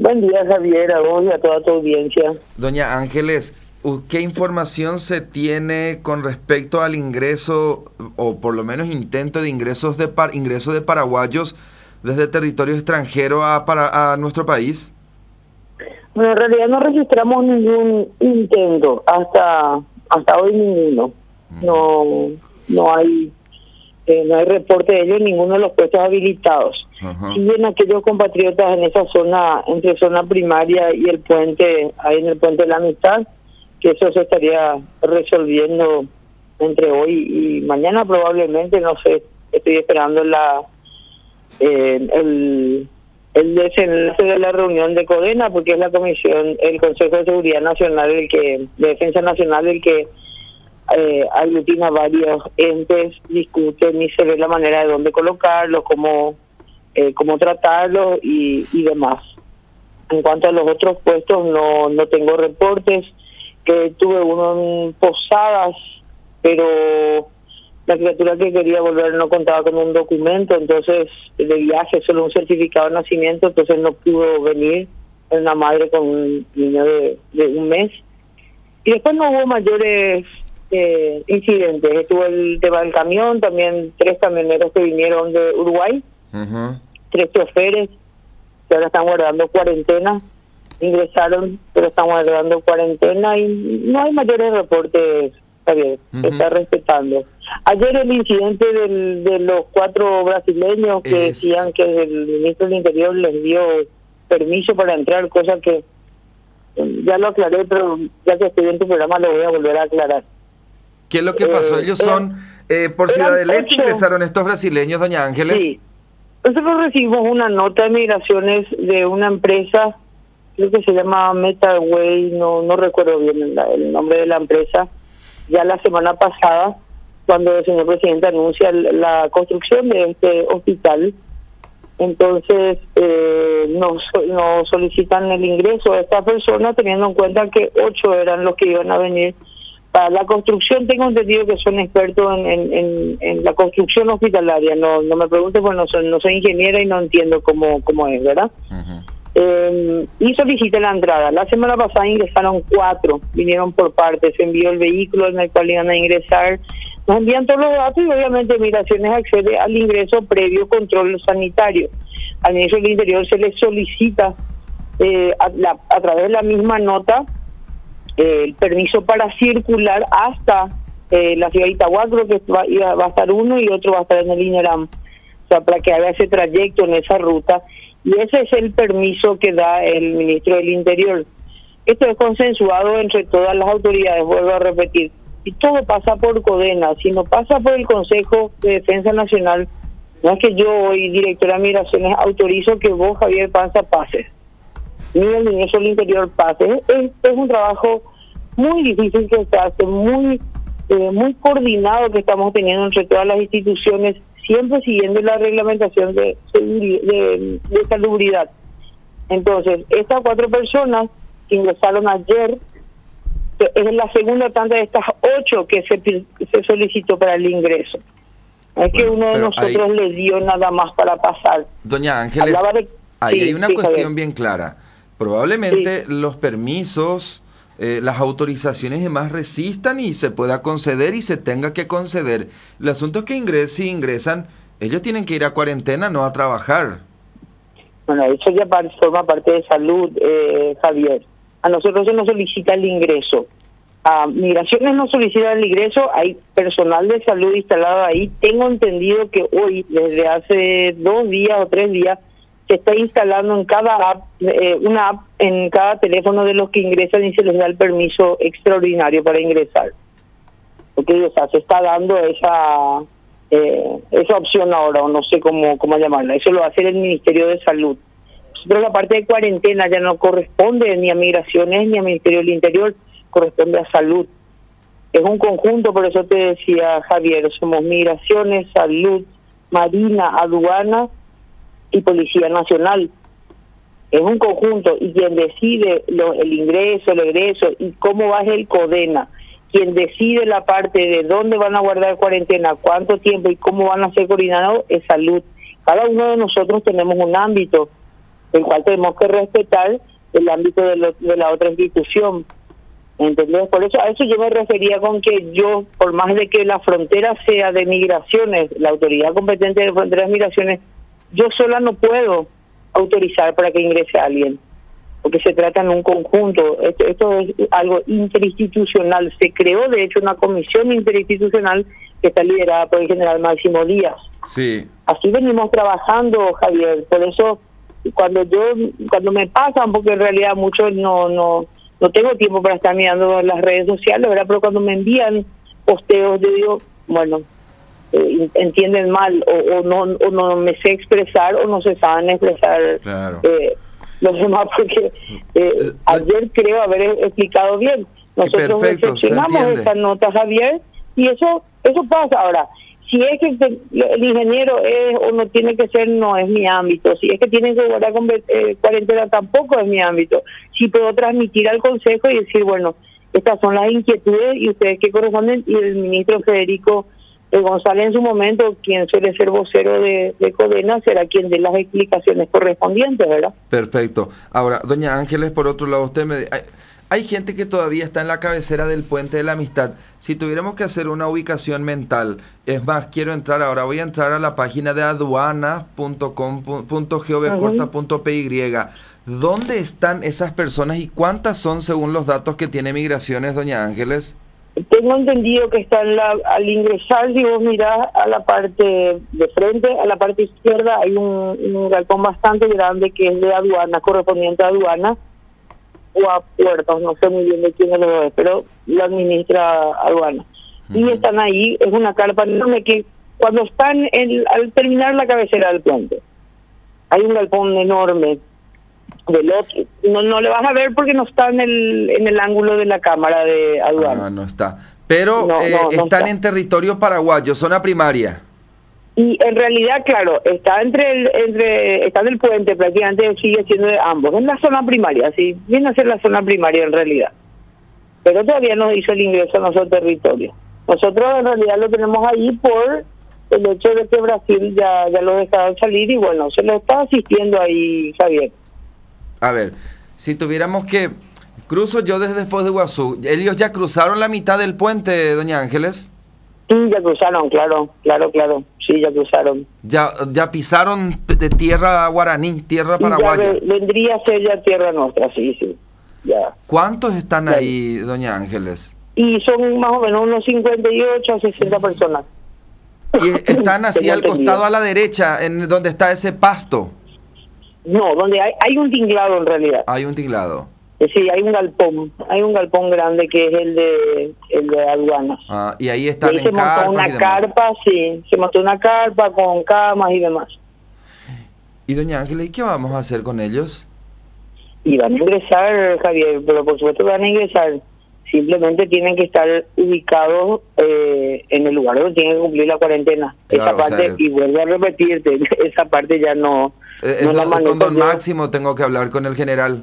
Buen día, Javier, a vos y a toda tu audiencia. Doña Ángeles, ¿qué información se tiene con respecto al ingreso, o por lo menos intento de ingreso de paraguayos desde territorio extranjero a nuestro país? Bueno, en realidad no registramos ningún intento, hasta hoy ninguno. No hay reporte de ello en ninguno de los puestos habilitados. Ajá. Si bien aquellos compatriotas en esa zona, entre zona primaria y el puente, ahí en el puente de la Amistad, que eso se estaría resolviendo entre hoy y mañana probablemente, no sé, estoy esperando el desenlace de la reunión de CODENA, porque es la comisión, el Consejo de Seguridad Nacional, de Defensa Nacional, el que aglutina varios entes, discuten y se ve la manera de dónde colocarlos, cómo tratarlos y demás. En cuanto a los otros puestos, no tengo reportes, que tuve uno en Posadas, pero la criatura que quería volver no contaba con un documento, entonces de viaje, solo un certificado de nacimiento, entonces no pudo venir. Era una madre con un niño de un mes. Y después no hubo mayores incidentes. Estuvo el tema del camión, también 3 camioneros que vinieron de Uruguay, Uh-huh. 3 choferes que ahora están guardando cuarentena, ingresaron pero están guardando cuarentena y no hay mayores reportes, Javier. Se está respetando. Ayer el incidente de los 4 brasileños que decían que el ministro del Interior les dio permiso para entrar, cosa que ya lo aclaré, pero ya que estoy en tu programa lo voy a volver a aclarar. ¿Qué es lo que pasó? Ellos son, por Ciudad del Este ingresaron estos brasileños, doña Ángeles. Sí. Nosotros recibimos una nota de migraciones de una empresa, creo que se llama Metaway, no recuerdo bien el nombre de la empresa, ya la semana pasada, cuando el señor presidente anuncia la construcción de este hospital. Entonces nos solicitan el ingreso de esta persona, teniendo en cuenta que 8 eran los que iban a venir para la construcción. Tengo entendido que son expertos en la construcción hospitalaria. No me pregunten, porque no soy ingeniera y no entiendo cómo es, ¿verdad? Uh-huh. Y solicité la entrada. La semana pasada ingresaron 4, vinieron por partes, se envió el vehículo en el cual iban a ingresar, nos envían todos los datos y obviamente Migraciones accede al ingreso previo control sanitario. Al Ministro del Interior se le solicita a través de la misma nota el permiso para circular hasta la ciudad de Itagua, creo que va a estar uno y otro va a estar en el INERAM, o sea, para que haga ese trayecto en esa ruta, y ese es el permiso que da el Ministro del Interior. Esto es consensuado entre todas las autoridades, vuelvo a repetir, y todo pasa por CODENA, si no pasa por el Consejo de Defensa Nacional, no es que yo hoy, directora de Migraciones, autorizo que vos, Javier Panza, pases, ni el Ministro del Interior pase. Es un trabajo muy difícil que se hace, muy coordinado que estamos teniendo entre todas las instituciones, siempre siguiendo la reglamentación de salubridad. Entonces, estas 4 personas que ingresaron ayer, es la segunda tanda de estas 8 que se solicitó para el ingreso. Es que uno de nosotros le dio nada más para pasar. Doña Ángeles, ahí hay una cuestión bien clara. Probablemente los permisos, las autorizaciones y demás resistan y se pueda conceder y se tenga que conceder. El asunto es que si ingresan, ellos tienen que ir a cuarentena, no a trabajar. Bueno, eso ya forma parte de salud, Javier. A nosotros se nos solicita el ingreso. A Migraciones nos solicita el ingreso, hay personal de salud instalado ahí. Tengo entendido que hoy, desde hace 2 días o 3 días, se está instalando en cada app, una app en cada teléfono de los que ingresan y se les da el permiso extraordinario para ingresar. Porque o sea, se está dando esa opción ahora, o no sé cómo llamarla. Eso lo va a hacer el Ministerio de Salud. Nosotros la parte de cuarentena ya no corresponde ni a Migraciones ni a Ministerio del Interior, corresponde a Salud. Es un conjunto, por eso te decía, Javier, somos Migraciones, Salud, Marina, Aduana y Policía Nacional. Es un conjunto, y quien decide el ingreso, el egreso y cómo va el CODENA, quien decide la parte de dónde van a guardar cuarentena, cuánto tiempo y cómo van a ser coordinados, es Salud. Cada uno de nosotros tenemos un ámbito el cual tenemos que respetar el ámbito de la otra institución. ¿Entendés? Por eso, a eso yo me refería con que yo, por más de que la frontera sea de migraciones, la autoridad competente de fronteras de migraciones, yo sola no puedo autorizar para que ingrese alguien, porque se trata en un conjunto. Esto es algo interinstitucional. Se creó, de hecho, una comisión interinstitucional que está liderada por el general Máximo Díaz. Sí. Así venimos trabajando, Javier. Por eso, cuando me pasan, porque en realidad muchos no tengo tiempo para estar mirando las redes sociales, ¿verdad? Pero cuando me envían posteos, yo digo, bueno, entienden mal, o no me sé expresar, o no se saben expresar. Claro. Los demás, porque ayer creo haber explicado bien. Nosotros recepcionamos esta nota, Javier, y eso pasa. Ahora, si es que el ingeniero es o no tiene que ser, no es mi ámbito. Si es que tienen que guardar cuarentena, tampoco es mi ámbito. Sí puedo transmitir al Consejo y decir, bueno, estas son las inquietudes y ustedes que corresponden, y el ministro Federico González en su momento, quien suele ser vocero de CODENA, será quien dé las explicaciones correspondientes, ¿verdad? Perfecto. Ahora, doña Ángeles, por otro lado, hay gente que todavía está en la cabecera del Puente de la Amistad. Si tuviéramos que hacer una ubicación mental, es más, voy a entrar a la página de aduana.com.gov.py. ¿Dónde están esas personas y cuántas son según los datos que tiene Migraciones, doña Ángeles? Tengo entendido que está al ingresar, si vos mirás a la parte de frente, a la parte izquierda, hay un galpón bastante grande que es de aduana, correspondiente a aduana, o a puertos, no sé muy bien de quién lo es, pero lo administra aduana. Y están ahí, es una carpa enorme que cuando están al terminar la cabecera del puente, hay un galpón enorme del otro. No le vas a ver porque no está en el ángulo de la cámara de aduana. No está. Pero están en territorio paraguayo, zona primaria. Y en realidad, claro, está está en el puente, prácticamente sigue siendo de ambos. Es la zona primaria, sí, viene a ser la zona primaria en realidad. Pero todavía no hizo el ingreso a nuestro territorio. Nosotros en realidad lo tenemos ahí por el hecho de que Brasil ya lo dejaron salir y bueno, se lo está asistiendo ahí, Javier. A ver, si tuviéramos que... Cruzo yo desde Foz de Iguazú. ¿Ellos ya cruzaron la mitad del puente, doña Ángeles? Sí, ya cruzaron, claro. Sí, ya cruzaron. Ya pisaron de tierra guaraní, tierra paraguaya. Vendría a ser ya tierra nuestra, sí, ya. ¿Cuántos están ahí, doña Ángeles? Y son más o menos unos 58 a 60 personas. ¿Y están así al costado a la derecha, en donde está ese pasto? No, donde hay un tinglado en realidad. Hay un tinglado. Sí, hay un galpón grande que es el de aduanas. Y ahí están en carpas. Se montó una carpa, sí, se montó una carpa con camas y demás. Y doña Ángela, ¿y qué vamos a hacer con ellos? Y van a ingresar, Javier, pero por supuesto van a ingresar. Simplemente tienen que estar ubicados en el lugar donde tienen que cumplir la cuarentena. Claro, esa parte, y vuelvo a repetirte, esa parte ya no la manejo. Con don Máximo tengo que hablar con el general.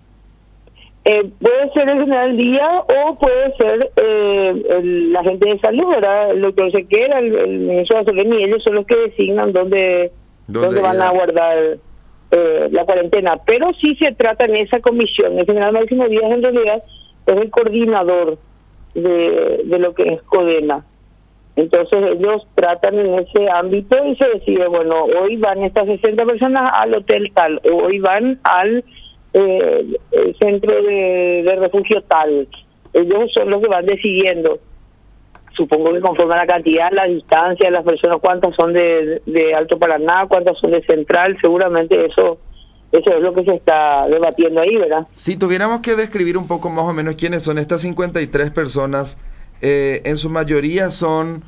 Puede ser el general Díaz o puede ser la gente de salud, ¿verdad? El doctor Sequera, el ministro de Salud, y ellos son los que designan dónde van a guardar la cuarentena. Pero sí se trata en esa comisión. El general Máximo Díaz en realidad es el coordinador de lo que es CODENA. Entonces ellos tratan en ese ámbito y se decide, bueno, hoy van estas 60 personas al hotel tal, o hoy van al centro de refugio tal. Ellos son los que van decidiendo, supongo que conforme a la cantidad, la distancia, las personas, cuántas son de Alto Paraná, cuántas son de Central, seguramente eso es lo que se está debatiendo ahí, ¿verdad? Si tuviéramos que describir un poco más o menos quiénes son estas 53 personas, en su mayoría son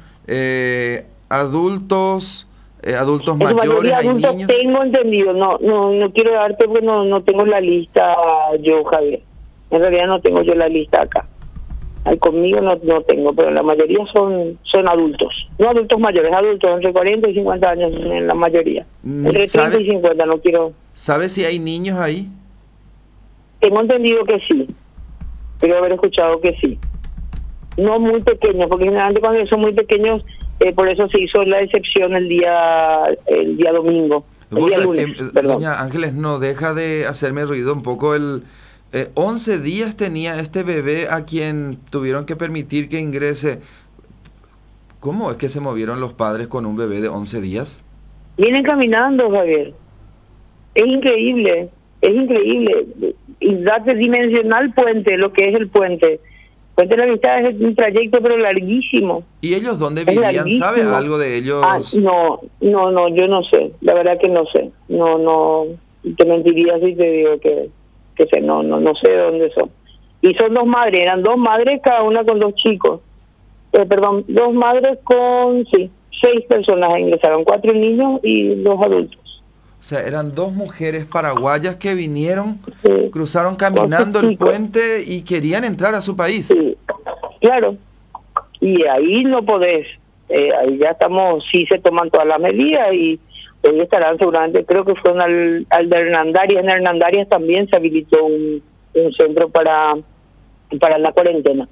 adultos mayores, hay adultos, niños. Tengo entendido, no quiero darte porque no tengo la lista yo, Javier. En realidad no tengo yo la lista acá. Conmigo no tengo, pero la mayoría son adultos. No adultos mayores, adultos entre 40 y 50 años en la mayoría. Entre 30 y 50, no quiero... ¿Sabe si hay niños ahí? Tengo entendido que sí. Creo haber escuchado que sí. No muy pequeños, porque generalmente cuando son muy pequeños, por eso se hizo la excepción el día domingo. Vos sabés que, doña Ángeles, no deja de hacerme ruido un poco 11 días tenía este bebé a quien tuvieron que permitir que ingrese. ¿Cómo es que se movieron los padres con un bebé de 11 días? Vienen caminando, Javier. Es increíble, es increíble. Y date dimensional puente, lo que es el puente. Puente de la Amistad es un trayecto pero larguísimo. ¿Y ellos dónde vivían? ¿Sabe algo de ellos? No, yo no sé. La verdad que no sé. No, te mentiría si te digo que sé, no sé dónde son. Y son dos madres, eran dos madres, cada una con dos chicos. Dos madres con, 6 personas ingresaron, 4 niños y 2 adultos. O sea, eran 2 mujeres paraguayas que vinieron, cruzaron caminando el puente y querían entrar a su país. Sí, claro. Y ahí no podés, ahí ya estamos, sí se toman todas las medidas y hoy estarán seguramente, creo que fueron al de Hernandarias. En Hernandarias también se habilitó un centro para la cuarentena.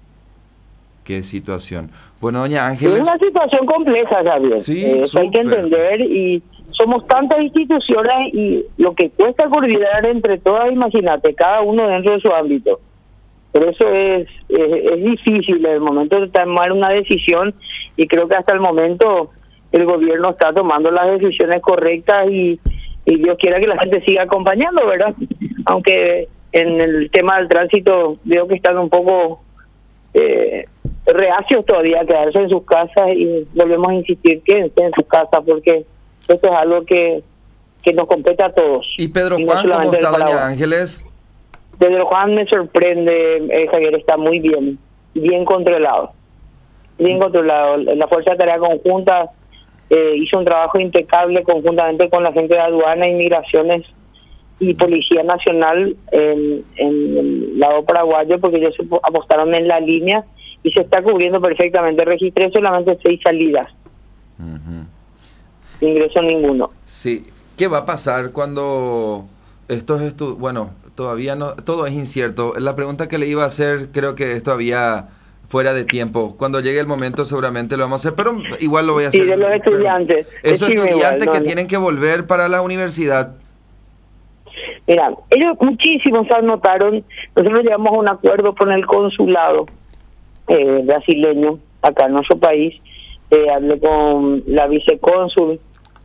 Qué situación. Bueno, doña Ángeles... Es una situación compleja, Javier. Sí, eso hay que entender y somos tantas instituciones y lo que cuesta coordinar entre todas, imagínate, cada uno dentro de su ámbito. Por eso es difícil en el momento de tomar una decisión y creo que hasta el momento el gobierno está tomando las decisiones correctas y Dios quiera que la gente siga acompañando, ¿verdad? Aunque en el tema del tránsito veo que están un poco reacios todavía a quedarse en sus casas y volvemos a insistir que estén en sus casas porque esto es algo que nos compete a todos. ¿Y Pedro Juan cómo está, doña Ángeles? Pedro Juan me sorprende, Javier, está muy bien controlado. Bien controlado. La Fuerza de Tarea Conjunta hizo un trabajo impecable conjuntamente con la gente de Aduana, Inmigraciones y Policía Nacional en el lado paraguayo, porque ellos se apostaron en la línea y se está cubriendo perfectamente. Registré solamente 6 salidas. Sin ingreso ninguno. Sí. ¿Qué va a pasar cuando bueno, todavía no, todo es incierto? La pregunta que le iba a hacer, creo que es todavía fuera de tiempo. Cuando llegue el momento seguramente lo vamos a hacer, pero igual lo voy a hacer. Sí, de los estudiantes. Esos estudiantes que tienen que volver para la universidad. Mira, ellos muchísimos anotaron, nosotros llegamos a un acuerdo con el consulado brasileño acá en nuestro país, hablé con la vicecónsul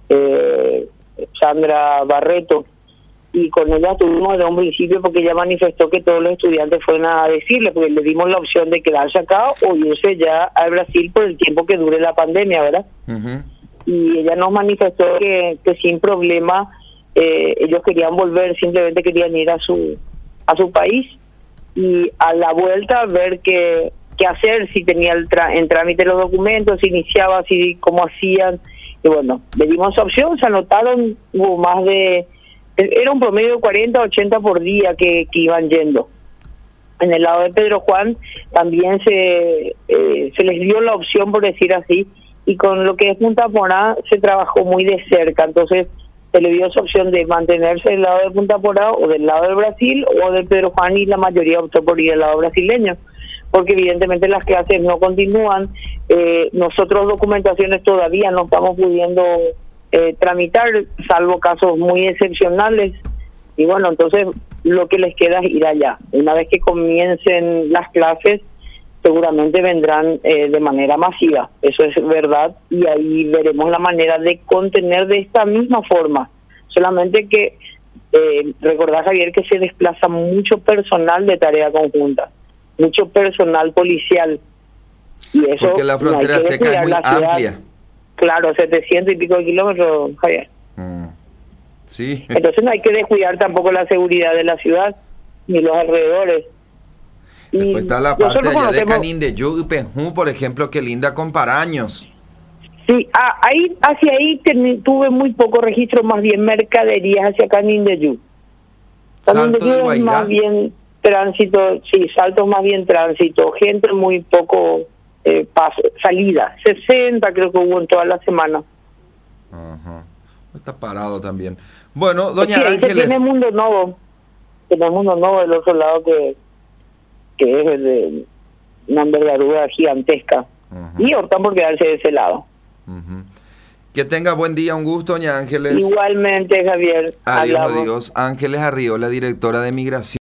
Sandra Barreto y con ella estuvimos desde un principio porque ella manifestó que todos los estudiantes fueron a decirle, porque le dimos la opción de quedarse acá o irse ya al Brasil por el tiempo que dure la pandemia, ¿verdad? Y ella nos manifestó que sin problema ellos querían volver, simplemente querían ir a su país y a la vuelta ver qué hacer, si tenía en trámite los documentos, si iniciaba, si cómo hacían. Y bueno, le dimos esa opción, se anotaron, hubo más de, era un promedio de 40 80 por día que iban yendo. En el lado de Pedro Juan también se les dio la opción, por decir así, y con lo que es Punta Porá se trabajó muy de cerca, entonces se le dio esa opción de mantenerse del lado de Punta Porá o del lado del Brasil o de Pedro Juan, y la mayoría optó por ir del lado brasileño, porque evidentemente las clases no continúan. Nosotros documentaciones todavía no estamos pudiendo tramitar, salvo casos muy excepcionales, y bueno, entonces lo que les queda es ir allá. Una vez que comiencen las clases, seguramente vendrán de manera masiva, eso es verdad, y ahí veremos la manera de contener de esta misma forma, solamente que recordad, Javier, que se desplaza mucho personal de tarea conjunta, mucho personal policial, y eso porque la frontera seca es muy amplia. Claro, 700 y pico de kilómetros, Javier. Sí. Entonces no hay que descuidar tampoco la seguridad de la ciudad ni los alrededores. Después está la parte allá de Canindeyú y Penjú, por ejemplo, que linda con Paraños. Sí, hacia ahí tuve muy poco registro, más bien mercaderías hacia Canindeyú. Canindeyú es más bien tránsito, sí, Salto más bien tránsito, gente muy poco paso, salida, 60 creo que hubo en toda la semana. Está parado también. Bueno, doña Ángeles. Tiene Mundo Novo del otro lado que es de una envergadura gigantesca, y optan por quedarse de ese lado. Que tenga buen día, un gusto, doña Ángeles. Igualmente, Javier. Adiós, Hablamos. adiós. Ángeles Arriola, directora de Migración.